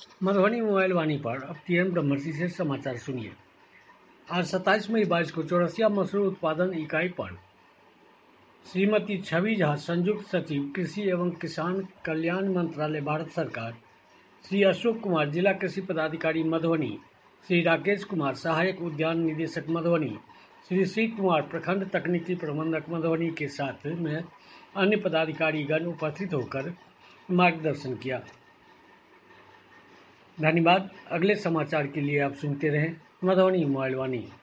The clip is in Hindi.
मधुबनी मोबाइल वाणी पर अब TN ब्रह्मर्षि से समाचार सुनिए। आज 27 मई 22 को चौरसिया मशरूम उत्पादन इकाई पर श्रीमती छवि झा, संयुक्त सचिव कृषि एवं किसान कल्याण मंत्रालय, भारत सरकार, श्री अशोक कुमार, जिला कृषि पदाधिकारी मधुबनी, श्री राकेश कुमार, सहायक उद्यान निदेशक मधुबनी, श्री शिव कुमार, प्रखंड तकनीकी प्रबंधक मधुबनी के साथ में अन्य पदाधिकारीगण उपस्थित होकर मार्गदर्शन किया। धन्यवाद। अगले समाचार के लिए आप सुनते रहें मधुबनी मोबाइल वाणी।